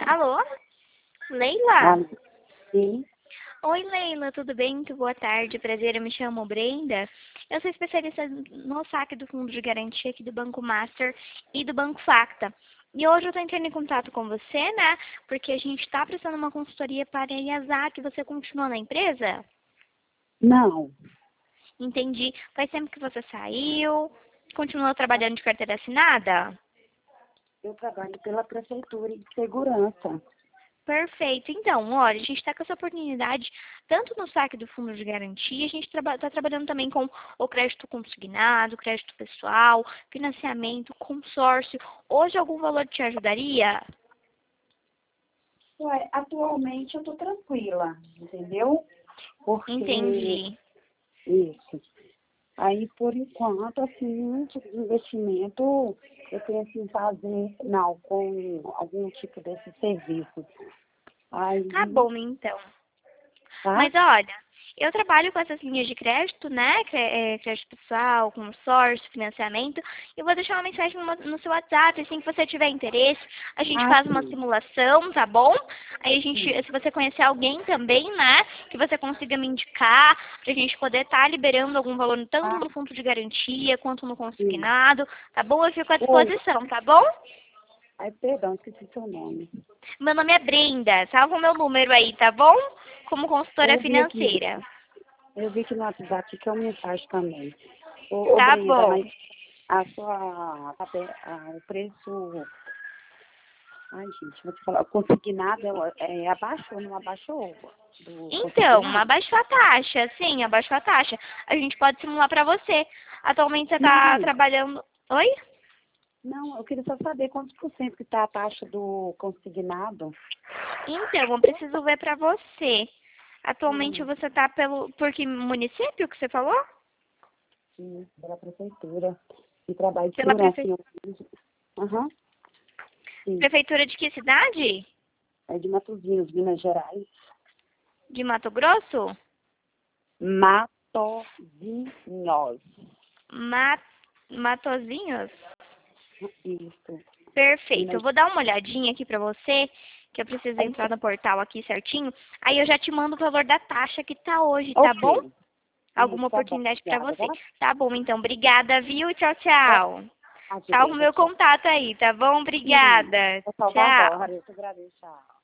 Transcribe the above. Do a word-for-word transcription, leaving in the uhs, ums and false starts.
Alô? Leila? Ah, sim. Oi, Leila, tudo bem? Muito boa tarde, prazer, eu me chamo Brenda. Eu sou especialista no saque do Fundo de Garantia aqui do Banco Master e do Banco Facta. E hoje eu estou entrando em contato com você, né? Porque a gente está prestando uma consultoria para a IASAC. Você continua na empresa? Não, Entendi. Faz tempo que você saiu? Continua trabalhando de carteira assinada? eu trabalho pela Prefeitura de Segurança. Perfeito. Então, olha, a gente está com essa oportunidade, tanto no saque do fundo de garantia, a gente está trabalhando também com o crédito consignado, crédito pessoal, financiamento, consórcio. Hoje algum valor te ajudaria? Ué, atualmente eu tô tranquila, entendeu? Porque Entendi. isso. Aí, por enquanto, assim, um tipo de investimento eu penso em fazer, não, com algum tipo desse serviço. Aí, Tá bom, então. tá? Mas olha, eu trabalho com essas linhas de crédito, né? Cre- é, Crédito pessoal, consórcio, financiamento. E vou deixar uma mensagem no, no seu WhatsApp, assim que você tiver interesse. A gente Ah, faz uma sim, simulação, tá bom? Aí a gente, sim. se você conhecer alguém também, né? Que você consiga me indicar, pra gente poder estar liberando algum valor tanto Ah, no fundo de garantia quanto no sim. consignado, tá bom? Eu fico à Oi. disposição, tá bom? Ai, perdão, esqueci seu nome. Meu nome é Brenda, salva o meu número aí, tá bom? Como consultora Eu vi aqui, financeira. eu vi que no WhatsApp que é uma mensagem também. Ô, ô Tá Brenda, bom. mas a sua, a tabe- a- o preço, ai gente, vou te falar, o consignado é, é, abaixou, não abaixou do Então, consignado? abaixou a taxa, sim, abaixou a taxa. A gente pode simular para você. Atualmente você está Não, trabalhando. Oi? não, eu queria só saber quantos por cento que está a taxa do consignado. Então, eu preciso ver para você. Atualmente Hum, você está pelo. Por que município que você falou? sim, pela prefeitura. E trabalho de Pela segurança. prefe... em Aham, sim. Prefeitura de que cidade? É de Matozinhos, Minas Gerais. De Mato Grosso? Matozinhos. Ma... Matozinhos? Isso. Perfeito. Eu Minas vou dar uma olhadinha aqui para você, que eu preciso Gerais. entrar no portal aqui certinho. Aí eu já te mando o valor da taxa que tá hoje, tá bom? Ok. Alguma Isso, tá bom. oportunidade para Obrigada, você. tá? Tá bom, então. Obrigada, viu? Tchau, Pode tchau. fazer, Salva o Brenda. meu Tchau. contato aí, tá bom? Sim, Obrigada. vou salvar Tchau. agora. Eu te agradeço. Tchau.